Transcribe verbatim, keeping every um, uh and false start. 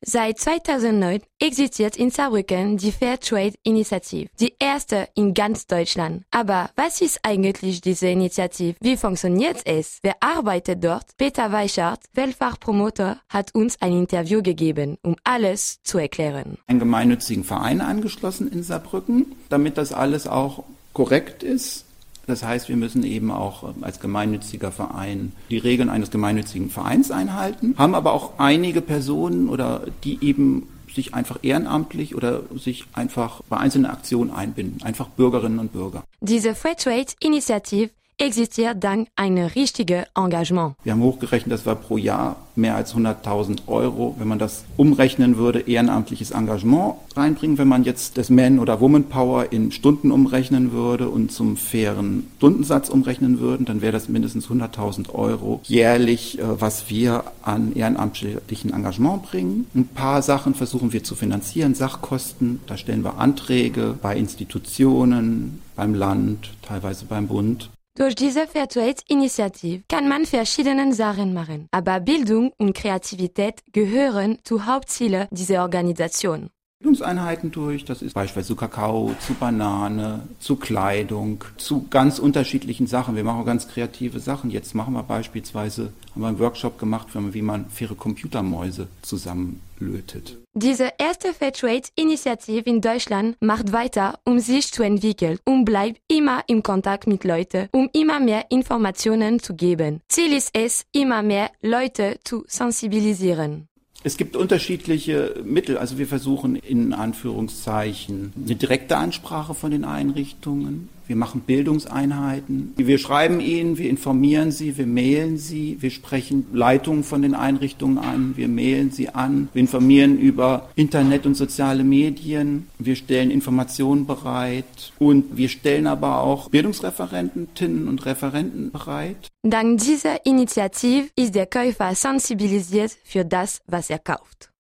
Seit zweitausendneun existiert in Saarbrücken die Fairtrade-Initiative, die erste in ganz Deutschland. Aber was ist eigentlich diese Initiative? Wie funktioniert es? Wer arbeitet dort? Peter Weichert, Weltfachpromoter, hat uns ein Interview gegeben, um alles zu erklären. Einen gemeinnützigen Verein angeschlossen in Saarbrücken, damit das alles auch korrekt ist. Das heißt, wir müssen eben auch als gemeinnütziger Verein die Regeln eines gemeinnützigen Vereins einhalten, haben aber auch einige Personen oder die eben sich einfach ehrenamtlich oder sich einfach bei einzelnen Aktionen einbinden, einfach Bürgerinnen und Bürger. Diese Fairtrade-Initiative existiert dank einem richtigen Engagement. Wir haben hochgerechnet, das war pro Jahr mehr als hunderttausend Euro. Wenn man das umrechnen würde, ehrenamtliches Engagement reinbringen, wenn man jetzt das Man- oder Woman-Power in Stunden umrechnen würde und zum fairen Stundensatz umrechnen würden, dann wäre das mindestens hunderttausend Euro jährlich, was wir an ehrenamtlichen Engagement bringen. Ein paar Sachen versuchen wir zu finanzieren, Sachkosten, da stellen wir Anträge bei Institutionen, beim Land, teilweise beim Bund. Durch diese Fairtrade-Initiative kann man verschiedene Sachen machen, aber Bildung und Kreativität gehören zu Hauptzielen dieser Organisation. Bildungseinheiten durch, das ist beispielsweise zu Kakao, zu Banane, zu Kleidung, zu ganz unterschiedlichen Sachen. Wir machen auch ganz kreative Sachen. Jetzt machen wir beispielsweise, haben wir einen Workshop gemacht, wie man faire Computermäuse zusammenlötet. Diese erste Fairtrade-Initiative in Deutschland macht weiter, um sich zu entwickeln und bleibt immer im Kontakt mit Leuten, um immer mehr Informationen zu geben. Ziel ist es, immer mehr Leute zu sensibilisieren. Es gibt unterschiedliche Mittel, also wir versuchen in Anführungszeichen eine direkte Ansprache von den Einrichtungen. Wir machen Bildungseinheiten. Wir schreiben ihnen, wir informieren sie, wir mailen sie, wir sprechen Leitungen von den Einrichtungen an, wir mailen sie an, wir informieren über Internet und soziale Medien, wir stellen Informationen bereit und wir stellen aber auch Bildungsreferentinnen und Referenten bereit. Dank dieser Initiative ist der Käufer sensibilisiert für das, was er kauft.